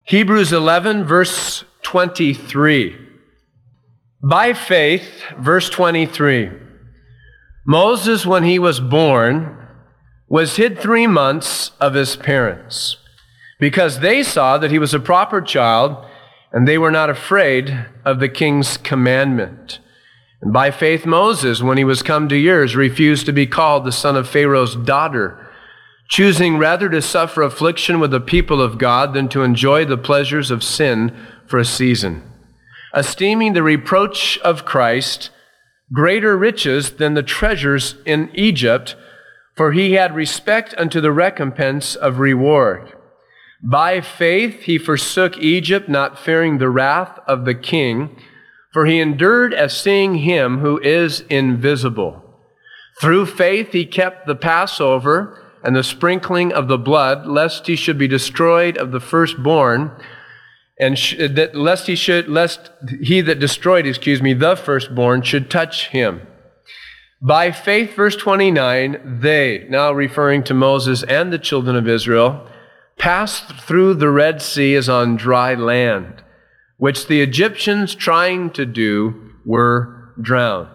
Hebrews 11, verse 23. By faith, verse 23, Moses, when he was born, was hid 3 months of his parents, because they saw that he was a proper child, and they were not afraid of the king's commandment. And by faith, Moses, when he was come to years, refused to be called the son of Pharaoh's daughter, choosing rather to suffer affliction with the people of God than to enjoy the pleasures of sin for a season, esteeming the reproach of Christ greater riches than the treasures in Egypt, for he had respect unto the recompense of reward. By faith he forsook Egypt, not fearing the wrath of the king, for he endured as seeing him who is invisible. Through faith he kept the Passover and the sprinkling of the blood, lest he should be destroyed of the firstborn, and lest he that destroyed, the firstborn should touch him. By faith, verse 29, they, now referring to Moses and the children of Israel, passed through the Red Sea as on dry land, which the Egyptians trying to do were drowned.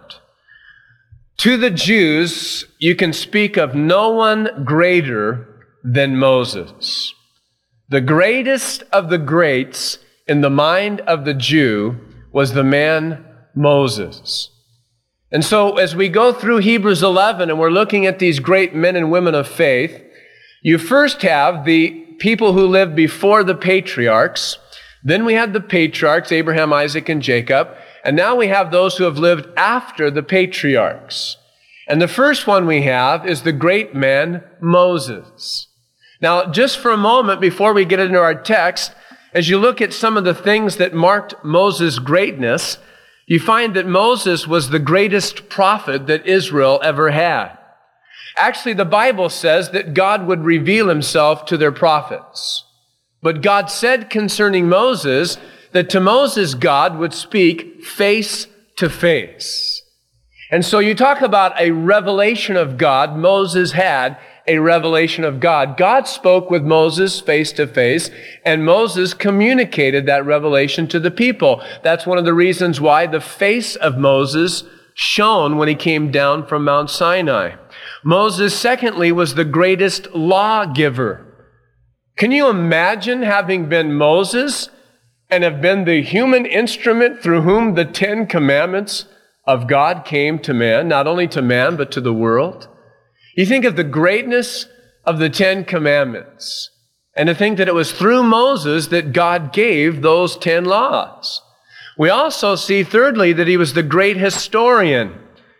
To the Jews, you can speak of no one greater than Moses. The greatest of the greats in the mind of the Jew was the man Moses. And so as we go through Hebrews 11 and we're looking at these great men and women of faith, you first have the people who lived before the patriarchs. Then we had the patriarchs, Abraham, Isaac, and Jacob. And now we have those who have lived after the patriarchs. And the first one we have is the great man Moses. Now, just for a moment before we get into our text, as you look at some of the things that marked Moses' greatness, you find that Moses was the greatest prophet that Israel ever had. Actually, the Bible says that God would reveal himself to their prophets. But God said concerning Moses that to Moses God would speak face to face. And so you talk about a revelation of God. Moses had a revelation of God. God spoke with Moses face to face, and Moses communicated that revelation to the people. That's one of the reasons why the face of Moses shone when he came down from Mount Sinai. Moses, secondly, was the greatest lawgiver. Can you imagine having been Moses and have been the human instrument through whom the 10 commandments of God came to man, not only to man, but to the world? You think of the greatness of the 10 commandments, and to think that it was through Moses that God gave those 10 laws. We also see, thirdly, that he was the great historian.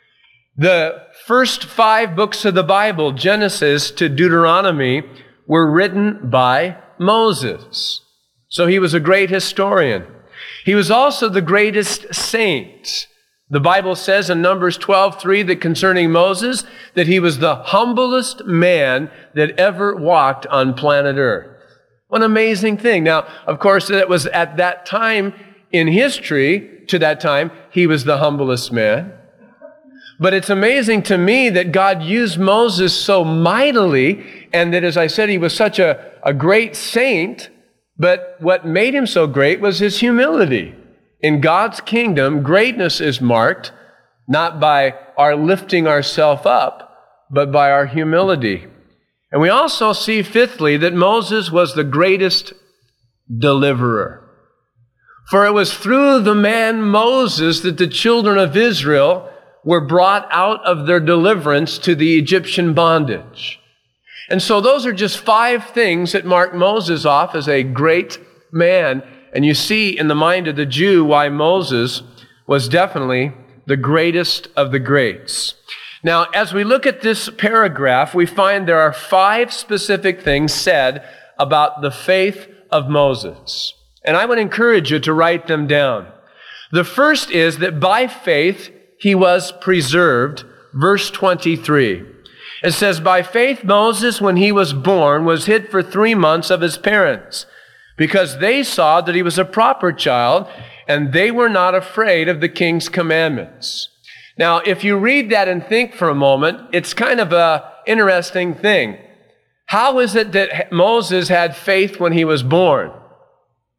The first 5 books of the Bible, Genesis to Deuteronomy, were written by Moses. So he was a great historian. He was also the greatest saint. The Bible says in Numbers 12:3 that concerning Moses, that he was the humblest man that ever walked on planet Earth. What an amazing thing. Now, of course, it was at that time in history, to that time, he was the humblest man. But it's amazing to me that God used Moses so mightily, and that, as I said, he was such a great saint, but what made him so great was his humility. In God's kingdom, greatness is marked not by our lifting ourselves up, but by our humility. And we also see, fifthly, that Moses was the greatest deliverer. For it was through the man Moses that the children of Israel were brought out of their deliverance to the Egyptian bondage. And so those are just 5 things that mark Moses off as a great man. And you see in the mind of the Jew why Moses was definitely the greatest of the greats. Now, as we look at this paragraph, we find there are 5 specific things said about the faith of Moses. And I would encourage you to write them down. The first is that by faith he was preserved. Verse 23. It says, by faith Moses, when he was born, was hid for 3 months of his parents, because they saw that he was a proper child, and they were not afraid of the king's commandments. Now, if you read that and think for a moment, it's kind of an interesting thing. How is it that Moses had faith when he was born?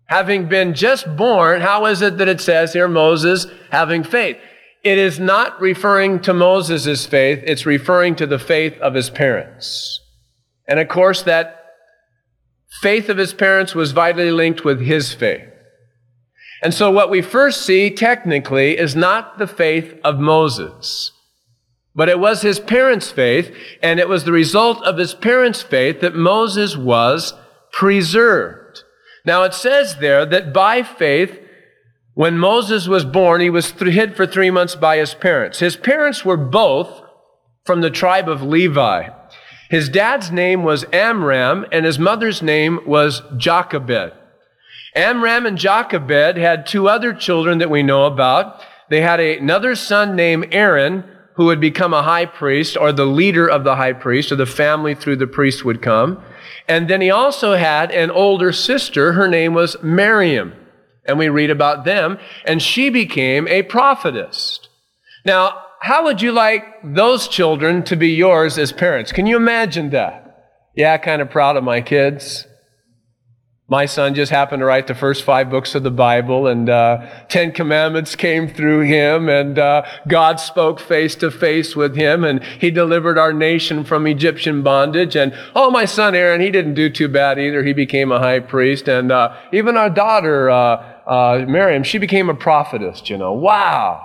Having been just born, how is it that it says here, Moses having faith? It is not referring to Moses' faith, it's referring to the faith of his parents. And of course, that faith of his parents was vitally linked with his faith. And so what we first see technically is not the faith of Moses, but it was his parents' faith, and it was the result of his parents' faith that Moses was preserved. Now it says there that by faith, when Moses was born, he was hid for 3 months by his parents. His parents were both from the tribe of Levi. His dad's name was Amram, and his mother's name was Jochebed. Amram and Jochebed had 2 other children that we know about. They had another son named Aaron, who would become a high priest, or the leader of the high priest, or the family through the priest would come. And then he also had an older sister. Her name was Miriam. And we read about them, and she became a prophetess. Now, how would you like those children to be yours as parents? Can you imagine that? Yeah, kind of proud of my kids. My son just happened to write the first 5 books of the Bible, and 10 Commandments came through him, and God spoke face to face with him, and he delivered our nation from Egyptian bondage. And oh, my son Aaron, he didn't do too bad either. He became a high priest, and even our daughter Miriam, she became a prophetess. Wow!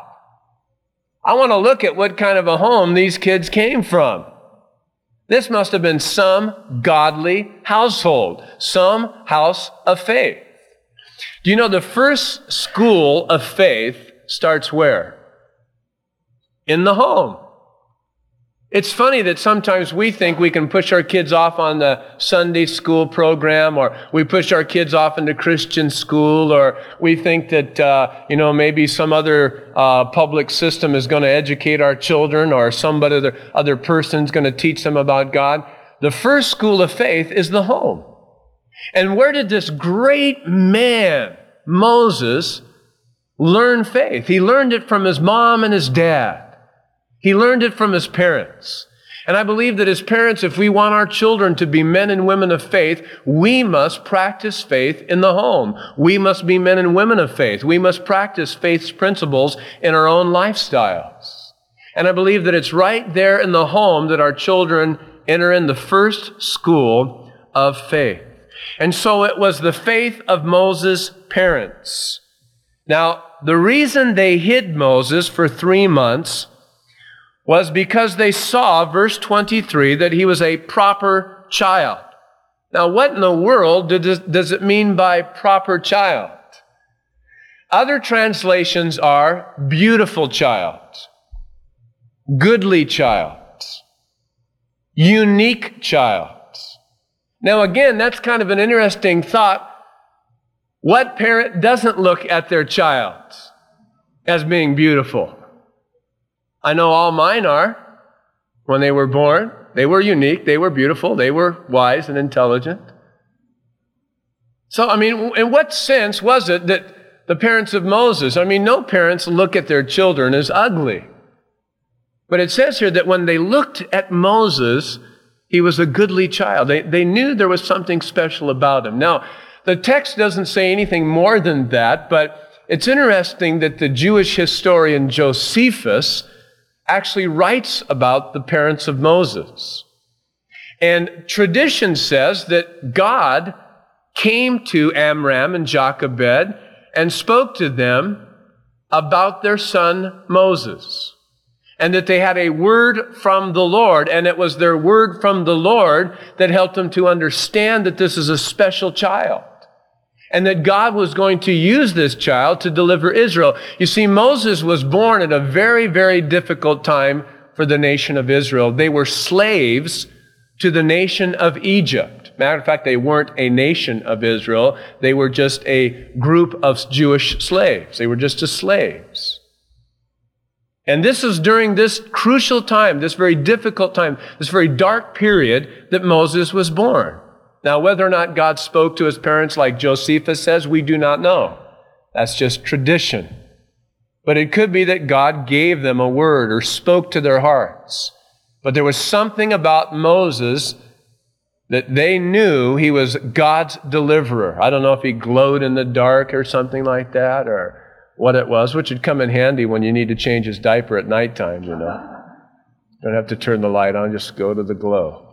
I want to look at what kind of a home these kids came from. This must have been some godly household, some house of faith. Do you know the first school of faith starts where? In the home. It's funny that sometimes we think we can push our kids off on the Sunday school program, or we push our kids off into Christian school, or we think that, maybe some other public system is going to educate our children, or some other person's going to teach them about God. The first school of faith is the home. And where did this great man, Moses, learn faith? He learned it from his mom and his dad. He learned it from his parents. And I believe that as parents, if we want our children to be men and women of faith, we must practice faith in the home. We must be men and women of faith. We must practice faith's principles in our own lifestyles. And I believe that it's right there in the home that our children enter in the first school of faith. And so it was the faith of Moses' parents. Now, the reason they hid Moses for 3 months was because they saw, verse 23, that he was a proper child. Now, what in the world does it mean by proper child? Other translations are beautiful child, goodly child, unique child. Now, again, that's kind of an interesting thought. What parent doesn't look at their child as being beautiful? I know all mine are. When they were born, they were unique, they were beautiful, they were wise and intelligent. So, in what sense was it that the parents of Moses, no parents look at their children as ugly. But it says here that when they looked at Moses, he was a goodly child. They knew there was something special about him. Now, the text doesn't say anything more than that, but it's interesting that the Jewish historian Josephus actually writes about the parents of Moses. And tradition says that God came to Amram and Jochebed and spoke to them about their son Moses, and that they had a word from the Lord, and it was their word from the Lord that helped them to understand that this is a special child, and that God was going to use this child to deliver Israel. You see, Moses was born at a very, very difficult time for the nation of Israel. They were slaves to the nation of Egypt. Matter of fact, they weren't a nation of Israel. They were just a group of Jewish slaves. They were just slaves. And this is during this crucial time, this very difficult time, this very dark period that Moses was born. Now, whether or not God spoke to his parents like Josephus says, we do not know. That's just tradition. But it could be that God gave them a word or spoke to their hearts. But there was something about Moses that they knew he was God's deliverer. I don't know if he glowed in the dark or something like that, or what it was, which would come in handy when you need to change his diaper at nighttime, you know. Don't have to turn the light on, just go to the glow.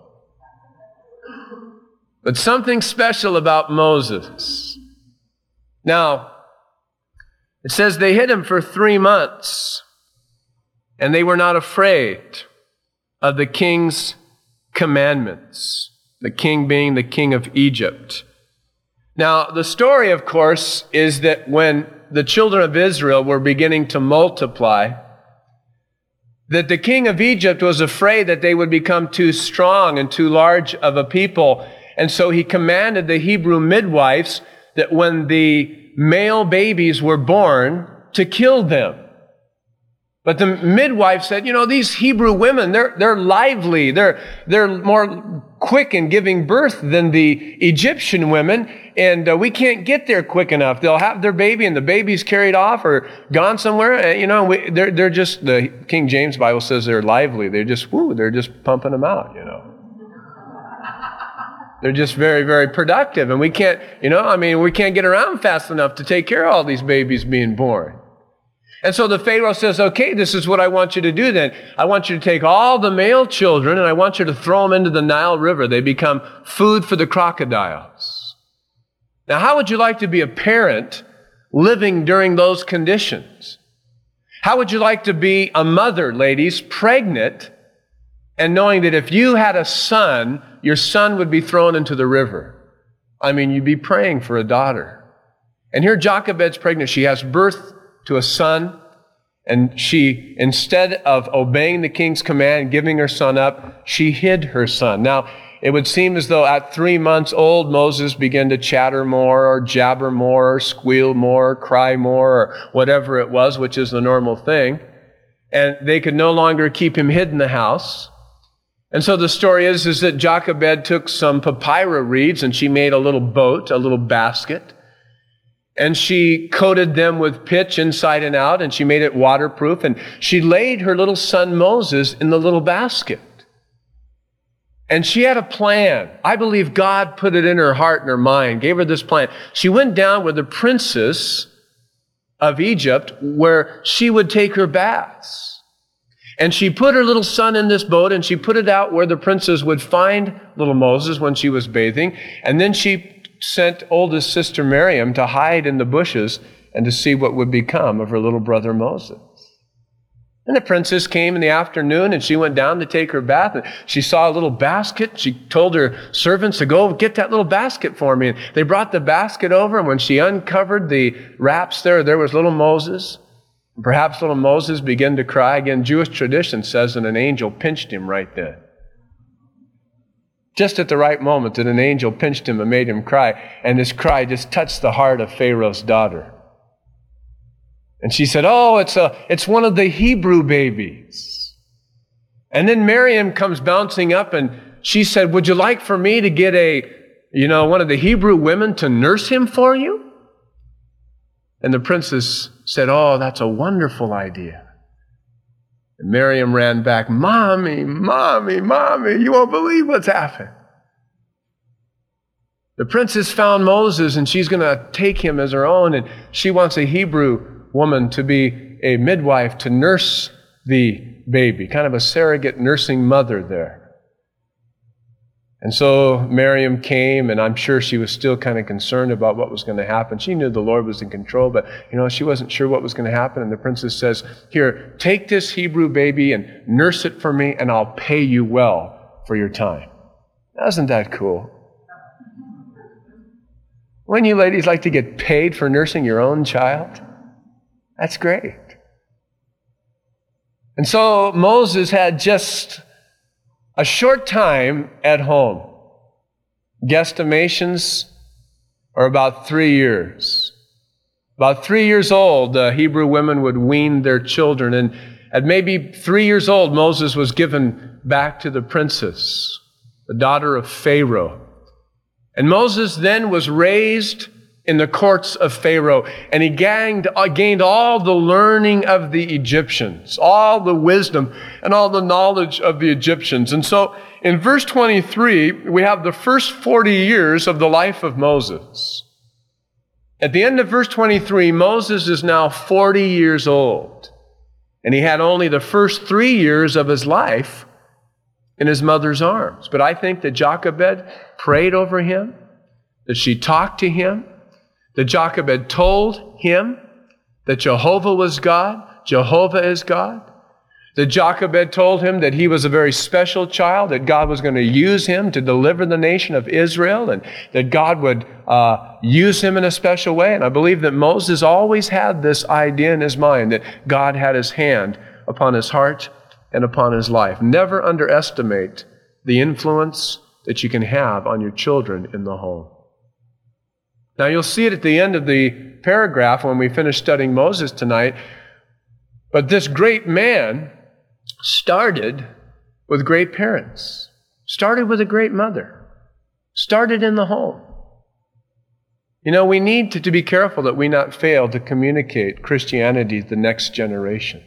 But something special about Moses. Now, it says they hid him for 3 months, and they were not afraid of the king's commandments, the king being the king of Egypt. Now, the story, of course, is that when the children of Israel were beginning to multiply, that the king of Egypt was afraid that they would become too strong and too large of a people. And so he commanded the Hebrew midwives that when the male babies were born, to kill them. But the midwife said, you know, these Hebrew women, they're lively. They're more quick in giving birth than the Egyptian women, and we can't get there quick enough. They'll have their baby, and the baby's carried off or gone somewhere. You know, they're just, the King James Bible says they're lively. They're just pumping them out, you know. They're just very, very productive, and we can't get around fast enough to take care of all these babies being born. And so the Pharaoh says, okay, this is what I want you to do then. I want you to take all the male children and I want you to throw them into the Nile River. They become food for the crocodiles. Now, how would you like to be a parent living during those conditions? How would you like to be a mother, ladies, pregnant, and knowing that if you had a son, your son would be thrown into the river? I mean, you'd be praying for a daughter. And here Jochebed's pregnant. She has birth to a son, and she, instead of obeying the king's command, giving her son up, she hid her son. Now, it would seem as though at 3 months old, Moses began to chatter more, or jabber more, or squeal more, or cry more, or whatever it was, which is the normal thing. And they could no longer keep him hid in the house. And so the story is that Jochebed took some papyrus reeds, and she made a little boat, a little basket. And she coated them with pitch inside and out, and she made it waterproof, and she laid her little son Moses in the little basket. And she had a plan. I believe God put it in her heart and her mind, gave her this plan. She went down with the princess of Egypt where she would take her baths. And she put her little son in this boat, and she put it out where the princess would find little Moses when she was bathing. And then she sent oldest sister Miriam to hide in the bushes and to see what would become of her little brother Moses. And the princess came in the afternoon, and she went down to take her bath, and she saw a little basket. She told her servants to go get that little basket for me. And they brought the basket over, and when she uncovered the wraps there was little Moses. And perhaps little Moses began to cry. Again, Jewish tradition says that an angel pinched him right then. Just at the right moment that an angel pinched him and made him cry. And this cry just touched the heart of Pharaoh's daughter. And she said, oh, it's one of the Hebrew babies. And then Miriam comes bouncing up, and she said, would you like for me to get one of the Hebrew women to nurse him for you? And the princess said, oh, that's a wonderful idea. And Miriam ran back, Mommy, Mommy, Mommy, you won't believe what's happened. The princess found Moses, and she's going to take him as her own, and she wants a Hebrew woman to be a midwife to nurse the baby, kind of a surrogate nursing mother there. And so Miriam came, and I'm sure she was still kind of concerned about what was going to happen. She knew the Lord was in control, but she wasn't sure what was going to happen. And the princess says, here, take this Hebrew baby and nurse it for me, and I'll pay you well for your time. Isn't that cool? Wouldn't you ladies like to get paid for nursing your own child? That's great. And so Moses had just a short time at home. Guesstimations are about 3 years. About 3 years old, the Hebrew women would wean their children. And at maybe 3 years old, Moses was given back to the princess, the daughter of Pharaoh. And Moses then was raised in the courts of Pharaoh, and he gained all the learning of the Egyptians, all the wisdom and all the knowledge of the Egyptians. And so in verse 23, we have the first 40 years of the life of Moses. At the end of verse 23, Moses is now 40 years old, and he had only the first 3 years of his life in his mother's arms. But I think that Jochebed prayed over him, that she talked to him, that Jochebed told him that Jehovah was God, Jehovah is God, that Jochebed told him that he was a very special child, that God was going to use him to deliver the nation of Israel, and that God would use him in a special way. And I believe that Moses always had this idea in his mind, that God had his hand upon his heart and upon his life. Never underestimate the influence that you can have on your children in the home. Now you'll see it at the end of the paragraph when we finish studying Moses tonight. But this great man started with great parents, started with a great mother, started in the home. You know, we need to be careful that we not fail to communicate Christianity to the next generation.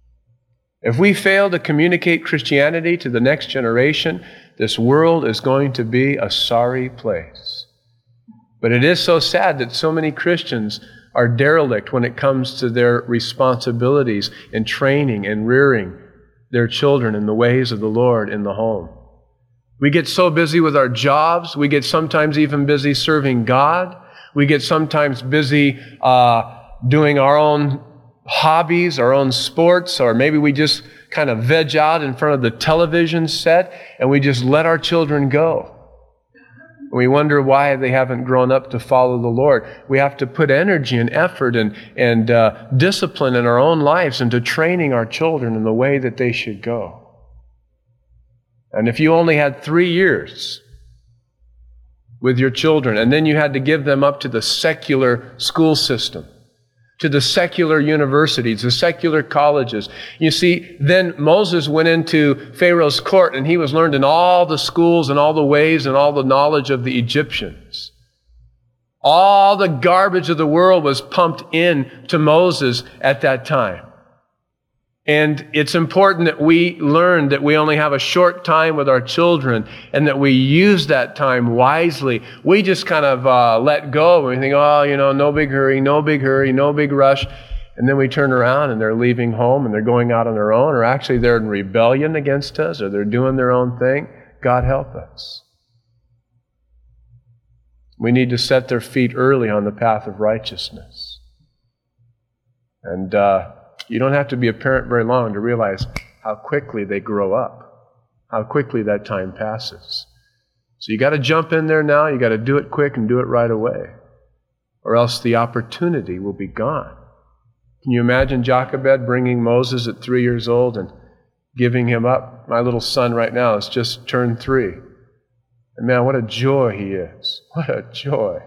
If we fail to communicate Christianity to the next generation, this world is going to be a sorry place. But it is so sad that so many Christians are derelict when it comes to their responsibilities in training and rearing their children in the ways of the Lord in the home. We get so busy with our jobs. We get sometimes even busy serving God. We get sometimes busy doing our own hobbies, our own sports, or maybe we just kind of veg out in front of the television set and we just let our children go. We wonder why they haven't grown up to follow the Lord. We have to put energy and effort and discipline in our own lives into training our children in the way that they should go. And if you only had 3 years with your children, and then you had to give them up to the secular school system, to the secular universities, the secular colleges. You see, then Moses went into Pharaoh's court and he was learned in all the schools and all the ways and all the knowledge of the Egyptians. All the garbage of the world was pumped in to Moses at that time. And it's important that we learn that we only have a short time with our children and that we use that time wisely. We just kind of let go and we think, oh, you know, no big hurry, no big hurry, no big rush. And then we turn around and they're leaving home and they're going out on their own, or actually they're in rebellion against us, or they're doing their own thing. God help us. We need to set their feet early on the path of righteousness. And you don't have to be a parent very long to realize how quickly they grow up, how quickly that time passes. So you got to jump in there now. You got to do it quick and do it right away, or else the opportunity will be gone. Can you imagine Jochebed bringing Moses at 3 years old and giving him up? My little son right now has just turned 3. And man, what a joy he is. What a joy.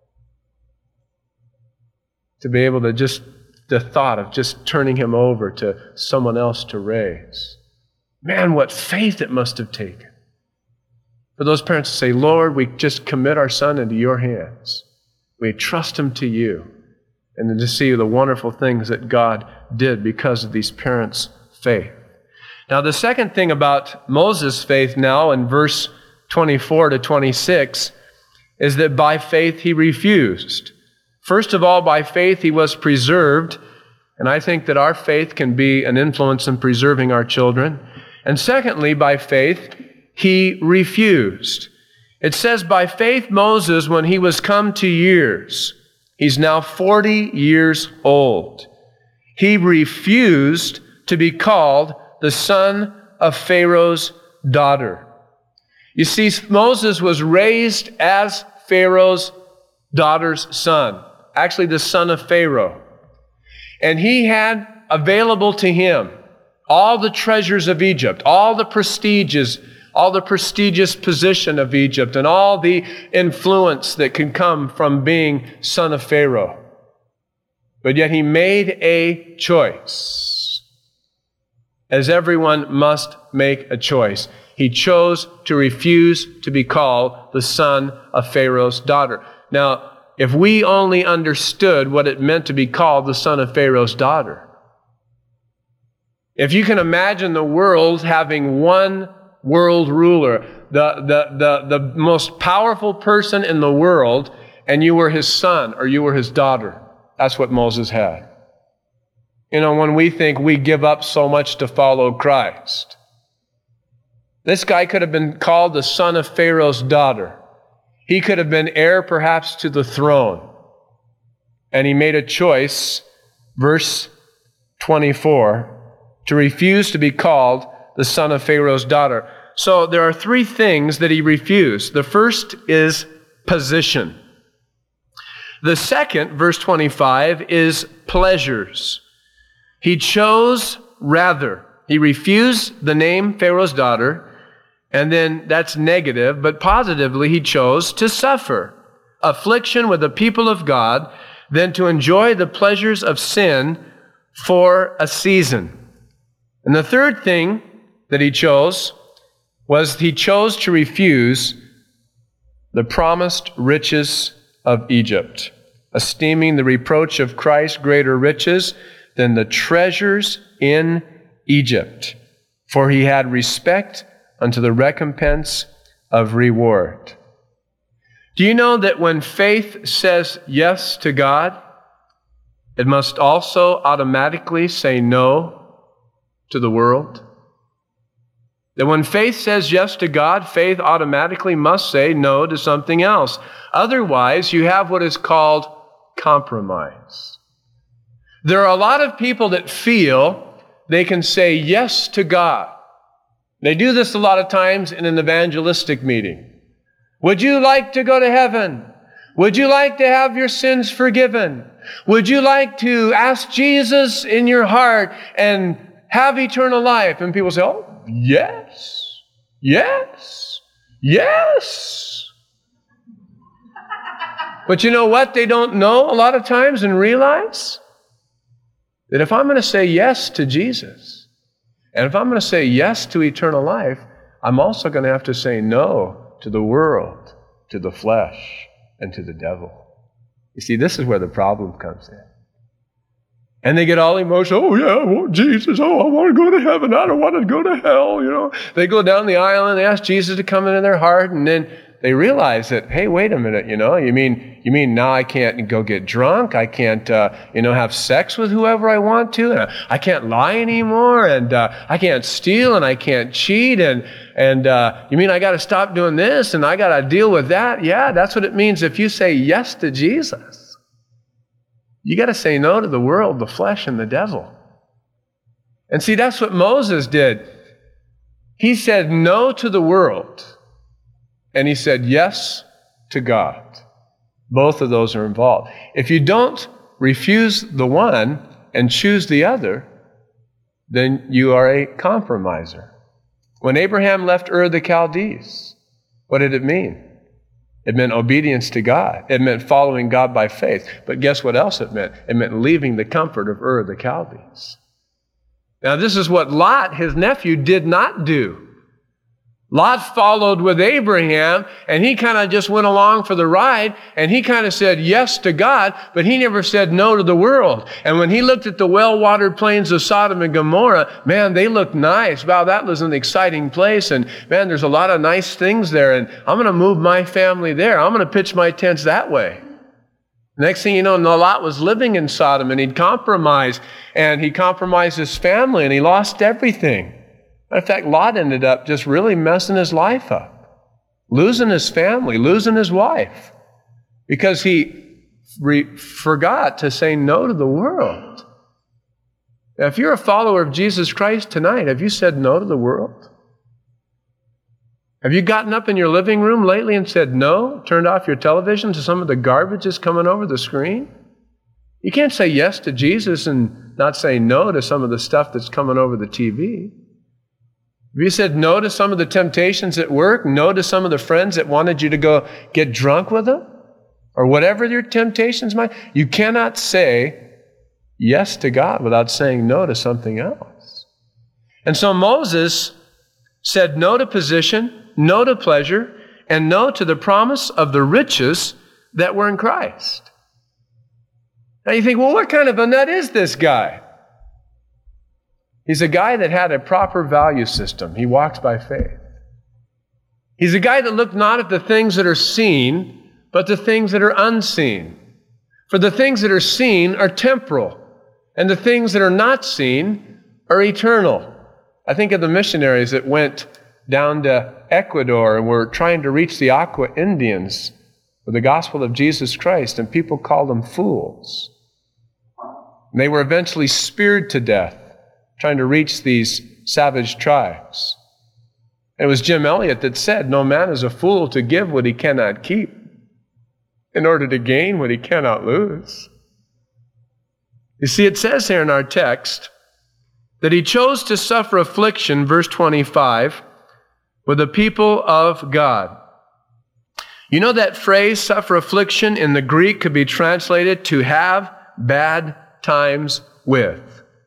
To be able to just the thought of just turning him over to someone else to raise. Man, what faith it must have taken for those parents to say, Lord, we just commit our son into your hands. We trust him to you. And then to see the wonderful things that God did because of these parents' faith. Now, the second thing about Moses' faith now in verse 24 to 26 is that by faith he refused. First of all, by faith he was preserved, and I think that our faith can be an influence in preserving our children. And secondly, by faith he refused. It says, by faith Moses, when he was come to years, he's now 40 years old, he refused to be called the son of Pharaoh's daughter. You see, Moses was raised as Pharaoh's daughter's son. Actually the son of Pharaoh. And he had available to him all the treasures of Egypt, all the prestigious position of Egypt, and all the influence that can come from being son of Pharaoh. But yet he made a choice, as everyone must make a choice. He chose to refuse to be called the son of Pharaoh's daughter. Now, if we only understood what it meant to be called the son of Pharaoh's daughter. If you can imagine the world having one world ruler, the most powerful person in the world, and you were his son or you were his daughter. That's what Moses had. When we think we give up so much to follow Christ, this guy could have been called the son of Pharaoh's daughter. He could have been heir perhaps to the throne. And he made a choice, verse 24, to refuse to be called the son of Pharaoh's daughter. So there are three things that he refused. The first is position. The second, verse 25, is pleasures. He chose rather. He refused the name Pharaoh's daughter, and then that's negative, but positively he chose to suffer affliction with the people of God than to enjoy the pleasures of sin for a season. And the third thing that he chose was he chose to refuse the promised riches of Egypt, esteeming the reproach of Christ greater riches than the treasures in Egypt, for he had respect unto the recompense of reward. Do you know that when faith says yes to God, it must also automatically say no to the world? That when faith says yes to God, faith automatically must say no to something else. Otherwise, you have what is called compromise. There are a lot of people that feel they can say yes to God. They do this a lot of times in an evangelistic meeting. Would you like to go to heaven? Would you like to have your sins forgiven? Would you like to ask Jesus in your heart and have eternal life? And people say, oh, yes, yes, yes. But you know what they don't know a lot of times and realize? That if I'm going to say yes to Jesus, and if I'm going to say yes to eternal life, I'm also going to have to say no to the world, to the flesh, and to the devil. You see, this is where the problem comes in. And they get all emotional. Oh, yeah, I want Jesus. Oh, I want to go to heaven. I don't want to go to hell. They go down the aisle and they ask Jesus to come into their heart, and then they realize that, hey, wait a minute, you mean now I can't go get drunk, I can't, have sex with whoever I want to, and I can't lie anymore, and I can't steal, and I can't cheat, and you mean I got to stop doing this, and I got to deal with that? Yeah, that's what it means if you say yes to Jesus. You got to say no to the world, the flesh, and the devil. And see, that's what Moses did. He said no to the world. And he said yes to God. Both of those are involved. If you don't refuse the one and choose the other, then you are a compromiser. When Abraham left Ur the Chaldees, what did it mean? It meant obedience to God. It meant following God by faith. But guess what else it meant? It meant leaving the comfort of Ur the Chaldees. Now this is what Lot, his nephew, did not do. Lot followed with Abraham, and he kind of just went along for the ride, and he kind of said yes to God, but he never said no to the world. And when he looked at the well-watered plains of Sodom and Gomorrah, man, they looked nice. Wow, that was an exciting place, and man, there's a lot of nice things there, and I'm going to move my family there. I'm going to pitch my tents that way. Next thing you know, Lot was living in Sodom, and he'd compromised, and he compromised his family, and he lost everything. In fact, Lot ended up just really messing his life up, losing his family, losing his wife, because he forgot to say no to the world. Now, if you're a follower of Jesus Christ tonight, have you said no to the world? Have you gotten up in your living room lately and said no, turned off your television to some of the garbage that's coming over the screen? You can't say yes to Jesus and not say no to some of the stuff that's coming over the TV. Have you said no to some of the temptations at work? No to some of the friends that wanted you to go get drunk with them? Or whatever your temptations might? You cannot say yes to God without saying no to something else. And so Moses said no to position, no to pleasure, and no to the promise of the riches that were in Christ. Now you think, well, what kind of a nut is this guy? He's a guy that had a proper value system. He walked by faith. He's a guy that looked not at the things that are seen, but the things that are unseen. For the things that are seen are temporal, and the things that are not seen are eternal. I think of the missionaries that went down to Ecuador and were trying to reach the Aqua Indians with the gospel of Jesus Christ, and people called them fools. And they were eventually speared to death trying to reach these savage tribes. It was Jim Elliot that said, "No man is a fool to give what he cannot keep in order to gain what he cannot lose." You see, it says here in our text that he chose to suffer affliction, verse 25, with the people of God. You know that phrase, suffer affliction, in the Greek could be translated to have bad times with.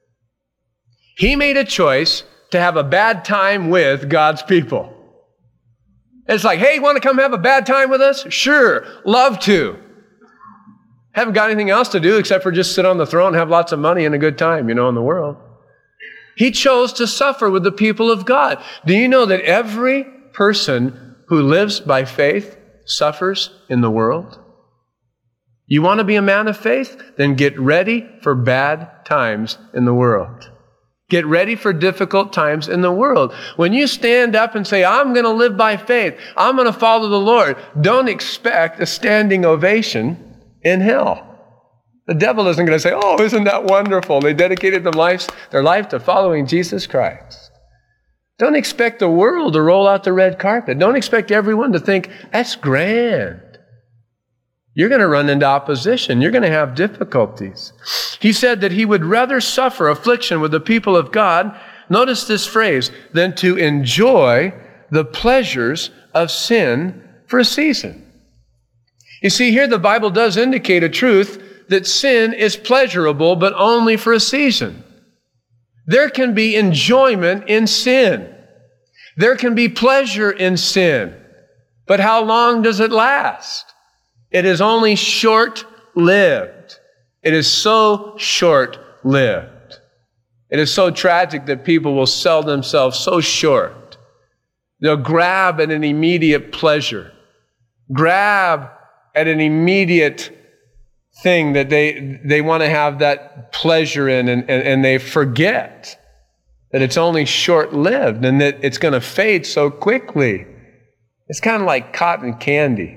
He made a choice to have a bad time with God's people. It's like, hey, you want to come have a bad time with us? Sure, love to. Haven't got anything else to do except for just sit on the throne and have lots of money and a good time, in the world. He chose to suffer with the people of God. Do you know that every person who lives by faith suffers in the world? You want to be a man of faith? Then get ready for bad times in the world. Get ready for difficult times in the world. When you stand up and say, I'm going to live by faith, I'm going to follow the Lord, don't expect a standing ovation in hell. The devil isn't going to say, oh, isn't that wonderful? They dedicated their life to following Jesus Christ. Don't expect the world to roll out the red carpet. Don't expect everyone to think, that's grand. You're going to run into opposition. You're going to have difficulties. He said that he would rather suffer affliction with the people of God, notice this phrase, than to enjoy the pleasures of sin for a season. You see, here the Bible does indicate a truth that sin is pleasurable, but only for a season. There can be enjoyment in sin. There can be pleasure in sin. But how long does it last? It is only short-lived. It is so short-lived. It is so tragic that people will sell themselves so short. They'll grab at an immediate pleasure, grab at an immediate thing that they want to have that pleasure in, and they forget that it's only short-lived and that it's going to fade so quickly. It's kind of like cotton candy.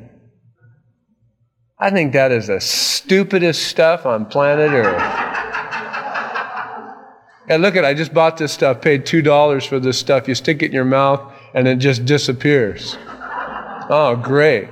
I think that is the stupidest stuff on planet Earth. And look I just bought this stuff, paid $2 for this stuff. You stick it in your mouth and it just disappears. Oh, great.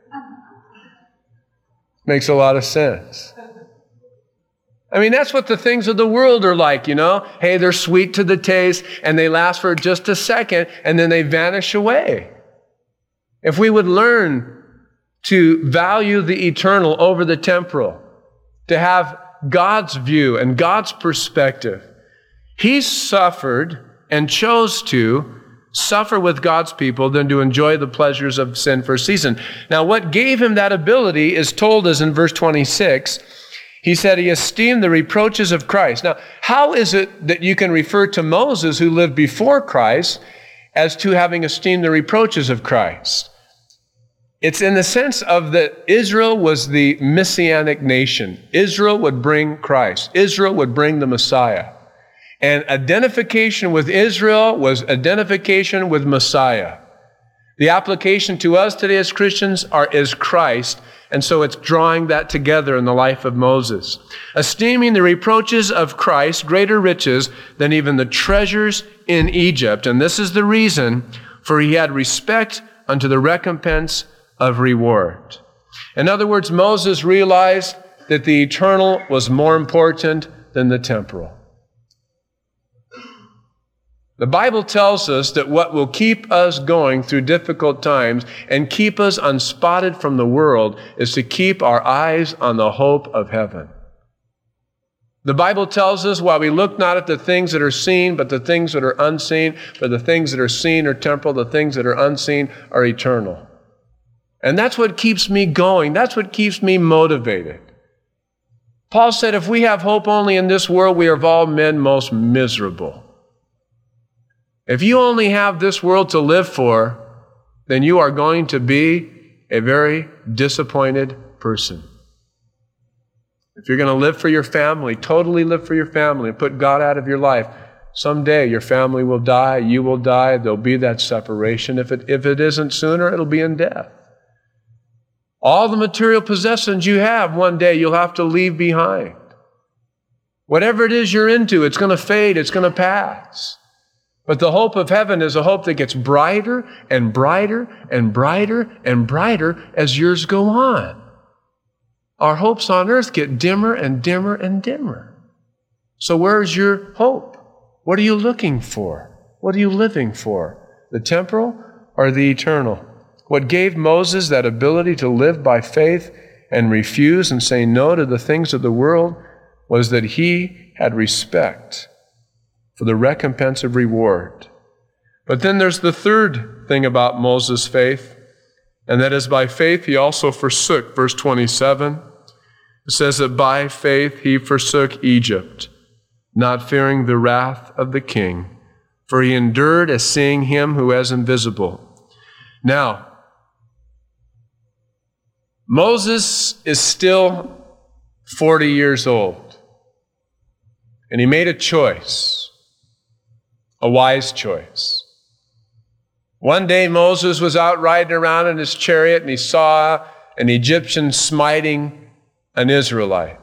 Makes a lot of sense. I mean, that's what the things of the world are like, Hey, they're sweet to the taste and they last for just a second and then they vanish away. If we would learn to value the eternal over the temporal, to have God's view and God's perspective. He suffered and chose to suffer with God's people than to enjoy the pleasures of sin for a season. Now, what gave him that ability is told us in verse 26. He said he esteemed the reproaches of Christ. Now, how is it that you can refer to Moses, who lived before Christ, as to having esteemed the reproaches of Christ? It's in the sense of that Israel was the messianic nation. Israel would bring Christ. Israel would bring the Messiah. And identification with Israel was identification with Messiah. The application to us today as Christians is Christ, and so it's drawing that together in the life of Moses. Esteeming the reproaches of Christ greater riches than even the treasures in Egypt. And this is the reason, for he had respect unto the recompense of reward. In other words, Moses realized that the eternal was more important than the temporal. The Bible tells us that what will keep us going through difficult times and keep us unspotted from the world is to keep our eyes on the hope of heaven. The Bible tells us, while we look not at the things that are seen, but the things that are unseen, for the things that are seen are temporal, the things that are unseen are eternal. And that's what keeps me going. That's what keeps me motivated. Paul said, if we have hope only in this world, we are of all men most miserable. If you only have this world to live for, then you are going to be a very disappointed person. If you're going to live for your family, totally live for your family and put God out of your life, someday your family will die, you will die, there'll be that separation. If it isn't sooner, it'll be in death. All the material possessions you have, one day you'll have to leave behind. Whatever it is you're into, it's going to fade, it's going to pass. But the hope of heaven is a hope that gets brighter and brighter and brighter and brighter as years go on. Our hopes on earth get dimmer and dimmer and dimmer. So where's your hope? What are you looking for? What are you living for? The temporal or the eternal? What gave Moses that ability to live by faith and refuse and say no to the things of the world was that he had respect for the recompense of reward. But then there's the third thing about Moses' faith, and that is by faith he also forsook. Verse 27, it says that by faith he forsook Egypt, not fearing the wrath of the king, for he endured as seeing him who is invisible. Now, Moses is still 40 years old, and he made a choice, a wise choice. One day Moses was out riding around in his chariot, and he saw an Egyptian smiting an Israelite.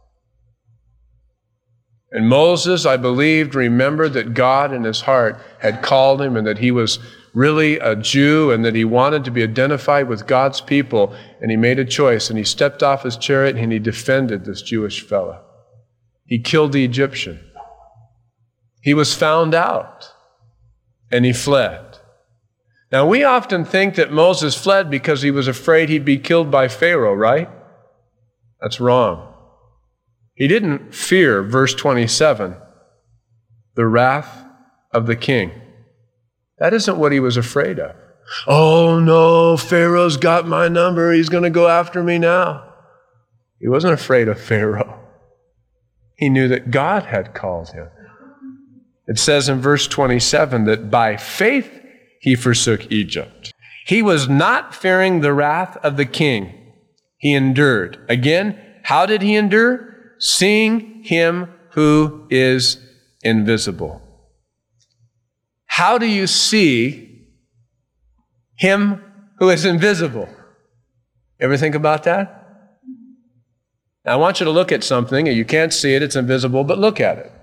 And Moses, I believed, remembered that God in his heart had called him and that he was really a Jew and that he wanted to be identified with God's people. And he made a choice and he stepped off his chariot and he defended this Jewish fellow. He killed the Egyptian. He was found out and he fled. Now we often think that Moses fled because he was afraid he'd be killed by Pharaoh, right? That's wrong. He didn't fear, verse 27, the wrath of the king. That isn't what he was afraid of. Oh no, Pharaoh's got my number. He's going to go after me now. He wasn't afraid of Pharaoh. He knew that God had called him. It says in verse 27 that by faith he forsook Egypt. He was not fearing the wrath of the king. He endured. Again, how did he endure? Seeing him who is invisible. How do you see him who is invisible? Ever think about that? Now, I want you to look at something. You can't see it, it's invisible, but look at it.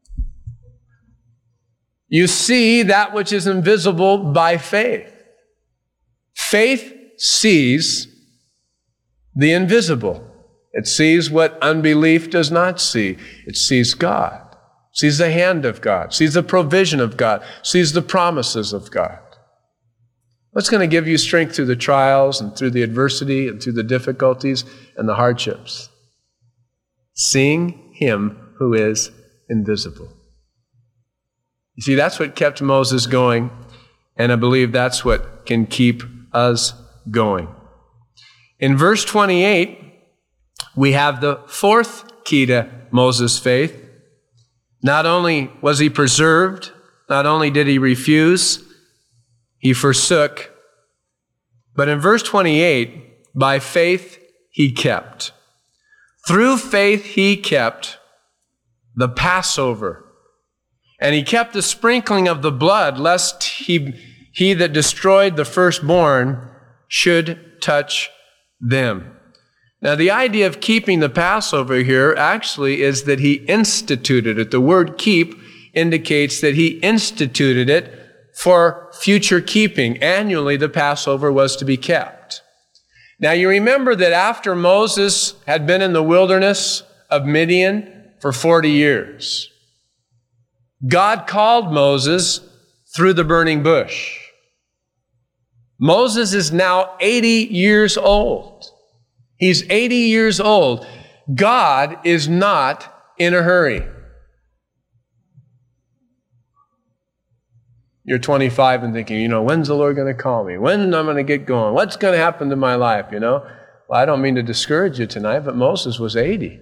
You see that which is invisible by faith. Faith sees the invisible. It sees what unbelief does not see. It sees God, sees the hand of God, sees the provision of God, sees the promises of God. What's going to give you strength through the trials and through the adversity and through the difficulties and the hardships? Seeing him who is invisible. You see, that's what kept Moses going, and I believe that's what can keep us going. In verse 28, we have the fourth key to Moses' faith. Not only was he preserved, not only did he refuse, he forsook. But in verse 28, by faith he kept. Through faith he kept the Passover. And he kept the sprinkling of the blood, lest he that destroyed the firstborn should touch them. Now, the idea of keeping the Passover here actually is that he instituted it. The word keep indicates that he instituted it for future keeping. Annually, the Passover was to be kept. Now, you remember that after Moses had been in the wilderness of Midian for 40 years, God called Moses through the burning bush. Moses is now 80 years old. He's 80 years old. God is not in a hurry. You're 25 and thinking, when's the Lord going to call me? When am I going to get going? What's going to happen to my life, Well, I don't mean to discourage you tonight, but Moses was 80.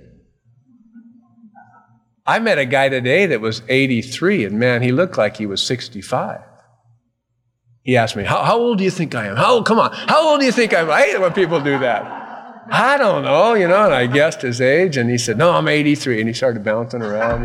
I met a guy today that was 83, and man, he looked like he was 65. He asked me, how old do you think I am? Come on, how old do you think I am? I hate it when people do that. I don't know, and I guessed his age, and he said, no, I'm 83, and he started bouncing around,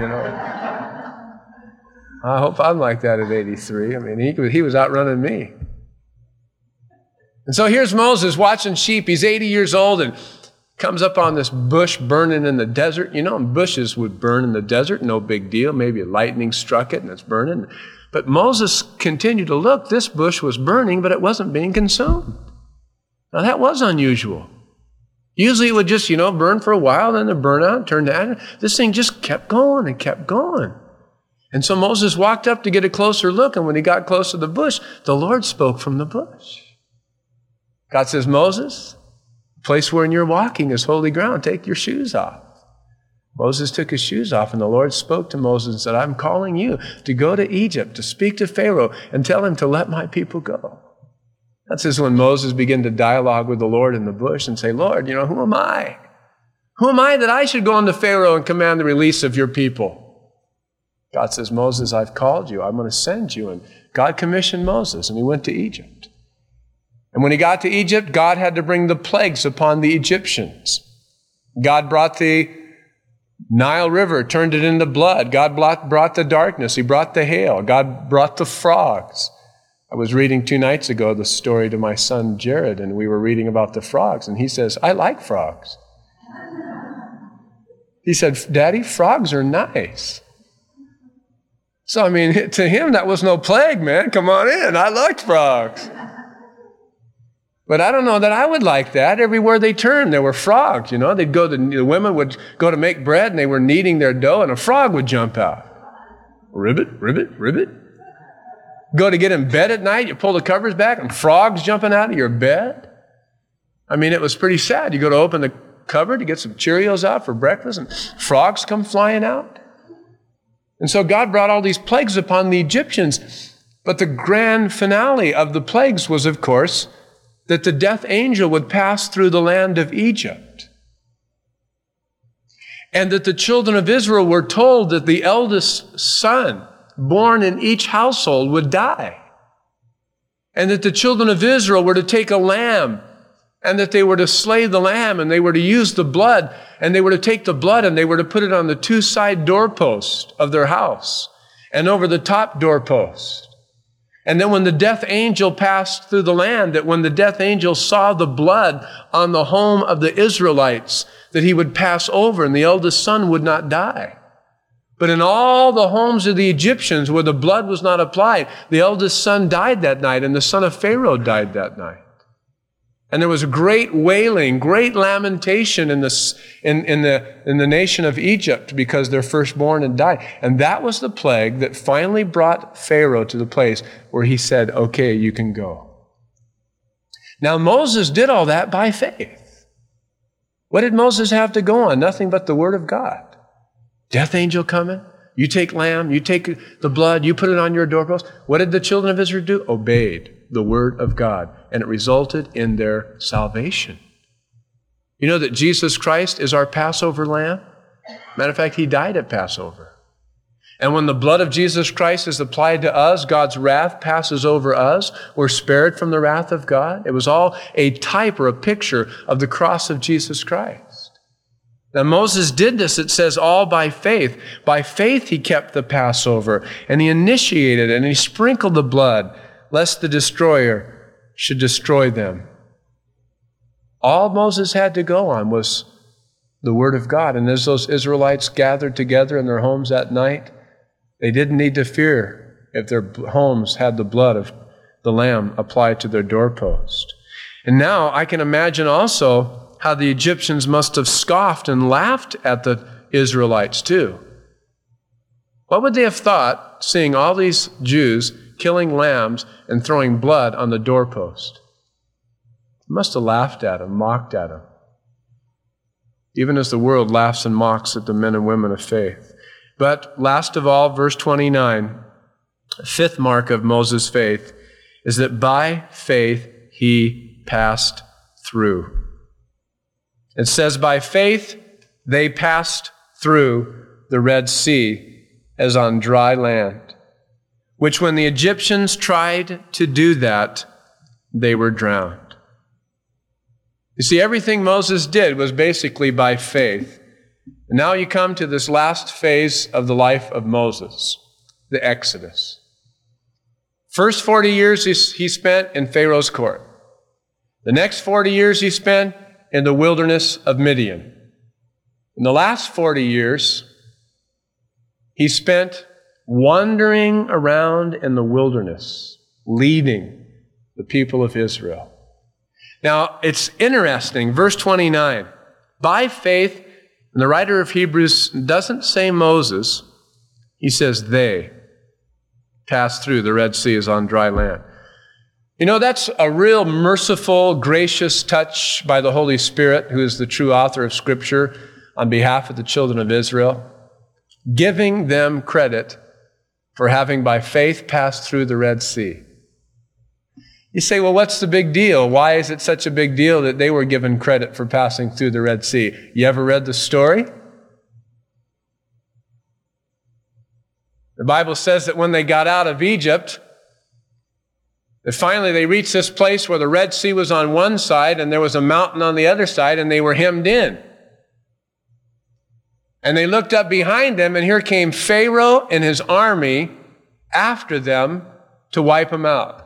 I hope I'm like that at 83. I mean, he was outrunning me. And so here's Moses watching sheep. He's 80 years old and comes up on this bush burning in the desert. Bushes would burn in the desert, no big deal. Maybe lightning struck it and it's burning. But Moses continued to look. This bush was burning, but it wasn't being consumed. Now that was unusual. Usually it would just, burn for a while, then it'd burn out, turn to ash. This thing just kept going and kept going. And so Moses walked up to get a closer look, and when he got close to the bush, the Lord spoke from the bush. God says, Moses, the place where you're walking is holy ground. Take your shoes off. Moses took his shoes off, and the Lord spoke to Moses and said, I'm calling you to go to Egypt, to speak to Pharaoh, and tell him to let my people go. That says when Moses began to dialogue with the Lord in the bush and say, Lord, who am I? Who am I that I should go unto Pharaoh and command the release of your people? God says, Moses, I've called you. I'm going to send you. And God commissioned Moses, and he went to Egypt. And when he got to Egypt, God had to bring the plagues upon the Egyptians. God brought the Nile River, turned it into blood. God brought the darkness. He brought the hail. God brought the frogs. I was reading 2 nights ago the story to my son Jared, and we were reading about the frogs, and he says, I like frogs. He said, Daddy, frogs are nice. So, to him, that was no plague, man. Come on in. I liked frogs. But I don't know that I would like that. Everywhere they turned, there were frogs, They'd go to, the women would go to make bread, and they were kneading their dough, and a frog would jump out. Ribbit, ribbit, ribbit. Go to get in bed at night, you pull the covers back, and frogs jumping out of your bed. It was pretty sad. You go to open the cupboard to get some Cheerios out for breakfast, and frogs come flying out. And so God brought all these plagues upon the Egyptians. But the grand finale of the plagues was, of course, that the death angel would pass through the land of Egypt. And that the children of Israel were told that the eldest son born in each household would die. And that the children of Israel were to take a lamb, and that they were to slay the lamb, and they were to use the blood, and they were to take the blood, and they were to put it on the 2 side doorposts of their house, and over the top doorpost. And then when the death angel passed through the land, that when the death angel saw the blood on the home of the Israelites, that he would pass over, and the eldest son would not die. But in all the homes of the Egyptians where the blood was not applied, the eldest son died that night, and the son of Pharaoh died that night. And there was great wailing, great lamentation in the nation of Egypt because their firstborn had died. And that was the plague that finally brought Pharaoh to the place where he said, okay, you can go. Now Moses did all that by faith. What did Moses have to go on? Nothing but the word of God. Death angel coming. You take lamb, you take the blood, you put it on your doorpost. What did the children of Israel do? Obeyed the word of God, and it resulted in their salvation. You know that Jesus Christ is our Passover lamb? Matter of fact, he died at Passover. And when the blood of Jesus Christ is applied to us, God's wrath passes over us. We're spared from the wrath of God. It was all a type or a picture of the cross of Jesus Christ. Now Moses did this, it says, all by faith. By faith he kept the Passover, and he initiated it, and he sprinkled the blood, lest the destroyer should destroy them. All Moses had to go on was the word of God. And as those Israelites gathered together in their homes that night, they didn't need to fear if their homes had the blood of the lamb applied to their doorpost. And now I can imagine also how the Egyptians must have scoffed and laughed at the Israelites too. What would they have thought seeing all these Jews killing lambs and throwing blood on the doorpost? They must have laughed at them, mocked at them. Even as the world laughs and mocks at the men and women of faith. But last of all, verse 29, The fifth mark of Moses' faith is that by faith he passed through. It says, by faith they passed through the Red Sea as on dry land, which when the Egyptians tried to do that, they were drowned. You see, everything Moses did was basically by faith. And now you come to this last phase of the life of Moses, the Exodus. First 40 years he spent in Pharaoh's court. The next 40 years he spent in the wilderness of Midian. In the last 40 years, he spent wandering around in the wilderness, leading the people of Israel. Now, it's interesting, verse 29, by faith, and the writer of Hebrews doesn't say Moses, he says they passed through the Red Sea as on dry land. You know, that's a real merciful, gracious touch by the Holy Spirit, who is the true author of Scripture, on behalf of the children of Israel, giving them credit for having by faith passed through the Red Sea. You say, well, what's the big deal? Why is it such a big deal that they were given credit for passing through the Red Sea? You ever read the story? The Bible says that when they got out of Egypt, that finally they reached this place where the Red Sea was on one side and there was a mountain on the other side, and they were hemmed in. And they looked up behind them, and here came Pharaoh and his army after them to wipe them out.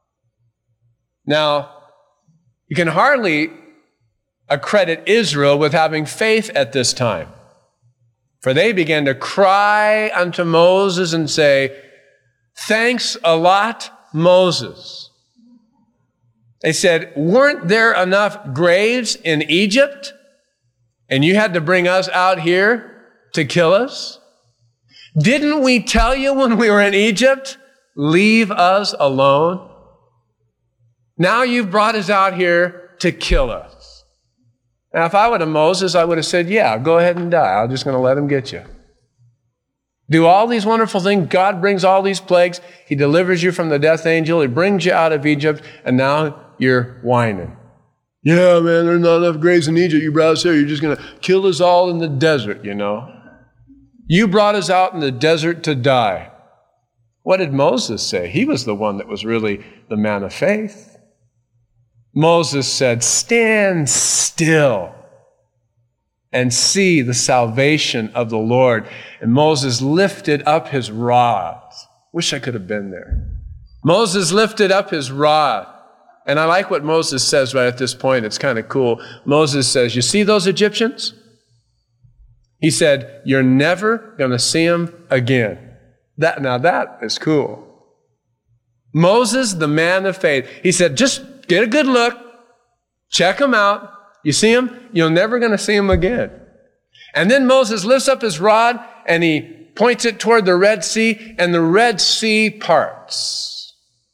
Now, you can hardly accredit Israel with having faith at this time. For they began to cry unto Moses and say, thanks a lot, Moses. They said, weren't there enough graves in Egypt? And you had to bring us out here to kill us? Didn't we tell you when we were in Egypt, leave us alone? Now you've brought us out here to kill us. Now, if I were to Moses, I would have said, yeah, go ahead and die. I'm just going to let him get you. Do all these wonderful things. God brings all these plagues. He delivers you from the death angel. He brings you out of Egypt, and now you're whining. Yeah, man, there's not enough graves in Egypt. You brought us here. You're just going to kill us all in the desert, you know. You brought us out in the desert to die. What did Moses say? He was the one that was really the man of faith. Moses said, stand still and see the salvation of the Lord. And Moses lifted up his rod. Wish I could have been there. Moses lifted up his rod. And I like what Moses says right at this point. It's kind of cool. Moses says, you see those Egyptians? He said, you're never going to see them again. Now that is cool. Moses, the man of faith, he said, just get a good look, check them out. You see them? You're never going to see them again. And then Moses lifts up his rod and he points it toward the Red Sea, and the Red Sea parts.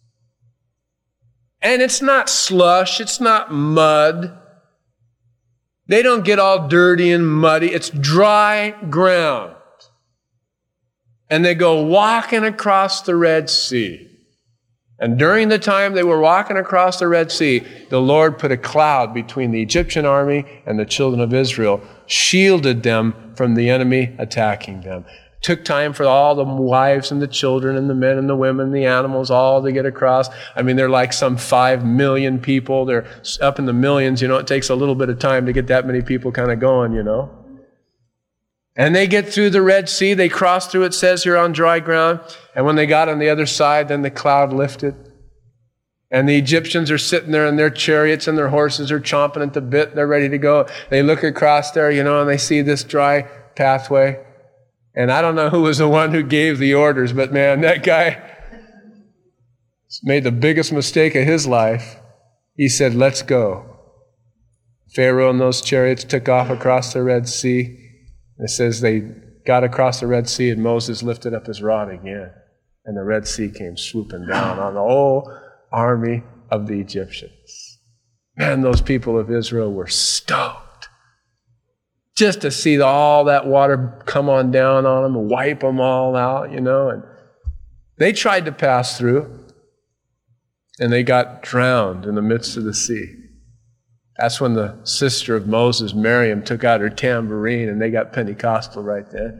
And it's not slush, it's not mud. They don't get all dirty and muddy. It's dry ground. And they go walking across the Red Sea. And during the time they were walking across the Red Sea, the Lord put a cloud between the Egyptian army and the children of Israel, shielded them from the enemy attacking them. It took time for all the wives and the children and the men and the women and the animals all to get across. I mean, they're like some 5 million people. They're up in the millions. You know, it takes a little bit of time to get that many people kind of going, you know. And they get through the Red Sea. They cross through, it says here, on dry ground. And when they got on the other side, then the cloud lifted. And the Egyptians are sitting there in their chariots and their horses are chomping at the bit. They're ready to go. They look across there, you know, and they see this dry pathway. And I don't know who was the one who gave the orders, but man, that guy made the biggest mistake of his life. He said, let's go. Pharaoh and those chariots took off across the Red Sea. It says they got across the Red Sea and Moses lifted up his rod again. And the Red Sea came swooping down on the whole army of the Egyptians. Man, those people of Israel were stoked. Just to see all that water come on down on them and wipe them all out, you know. And They tried to pass through, and they got drowned in the midst of the sea. That's when the sister of Moses, Miriam, took out her tambourine, and they got Pentecostal right then.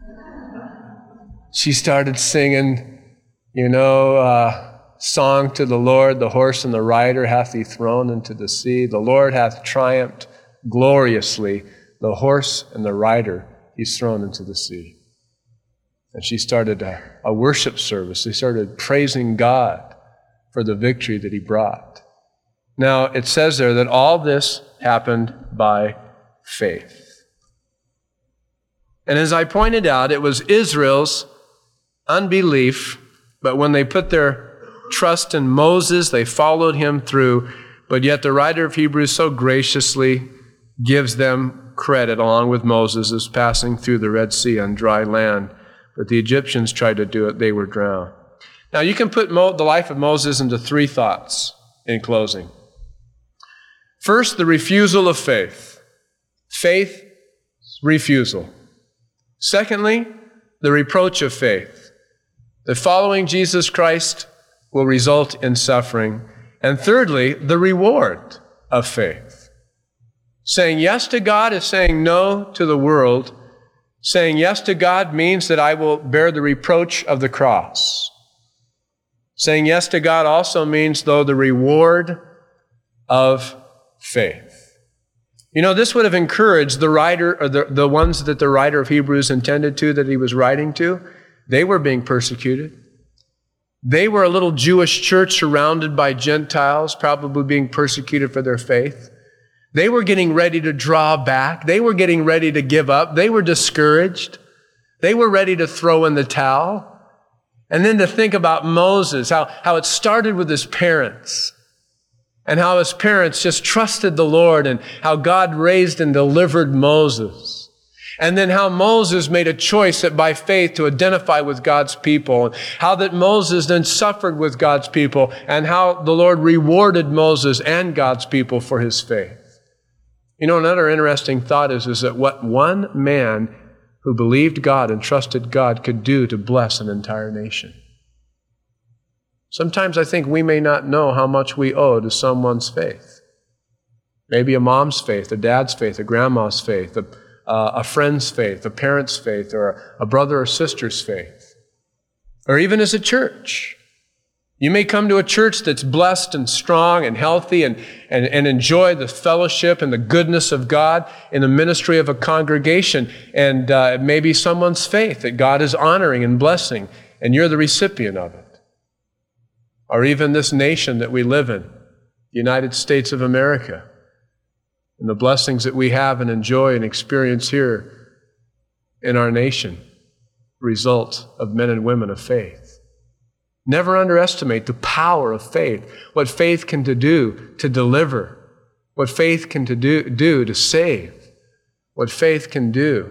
She started singing, song to the Lord, the horse and the rider hath he thrown into the sea. The Lord hath triumphed gloriously. The horse and the rider he's thrown into the sea. And she started a worship service. They started praising God for the victory that he brought. Now, it says there that all this happened by faith. And as I pointed out, it was Israel's unbelief, but when they put their trust in Moses, they followed him through. But yet the writer of Hebrews so graciously gives them credit, along with Moses, as passing through the Red Sea on dry land. But the Egyptians tried to do it. They were drowned. Now, you can put the life of Moses into three thoughts in closing. First, the refusal of faith. Faith, refusal. Secondly, the reproach of faith. That following Jesus Christ will result in suffering. And thirdly, the reward of faith. Saying yes to God is saying no to the world. Saying yes to God means that I will bear the reproach of the cross. Saying yes to God also means, though, the reward of faith. This would have encouraged the writer, or the ones that the writer of Hebrews intended to, that he was writing to. They were being persecuted. They were a little Jewish church surrounded by Gentiles, probably being persecuted for their faith. They were getting ready to draw back. They were getting ready to give up. They were discouraged. They were ready to throw in the towel. And then to think about Moses, how it started with his parents, and how his parents just trusted the Lord, and how God raised and delivered Moses. And then how Moses made a choice that by faith to identify with God's people, and how that Moses then suffered with God's people, and how the Lord rewarded Moses and God's people for his faith. Another interesting thought is that what one man who believed God and trusted God could do to bless an entire nation. Sometimes I think we may not know how much we owe to someone's faith. Maybe a mom's faith, a dad's faith, a grandma's faith, a friend's faith, a parent's faith, or a brother or sister's faith. Or even as a church. You may come to a church that's blessed and strong and healthy and enjoy the fellowship and the goodness of God in the ministry of a congregation. And it may be someone's faith that God is honoring and blessing, and you're the recipient of it. Or even this nation that we live in, the United States of America, and the blessings that we have and enjoy and experience here in our nation, result of men and women of faith. Never underestimate the power of faith, what faith can do to deliver, what faith can do to save, what faith can do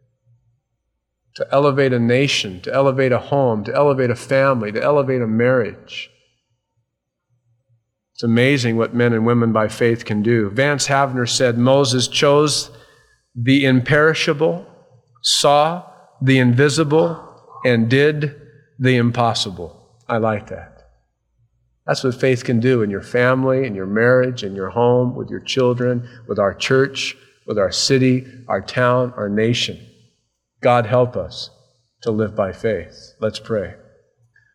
to elevate a nation, to elevate a home, to elevate a family, to elevate a marriage. It's amazing what men and women by faith can do. Vance Havner said, Moses chose the imperishable, saw the invisible, and did the impossible. I like that. That's what faith can do in your family, in your marriage, in your home, with your children, with our church, with our city, our town, our nation. God help us to live by faith. Let's pray.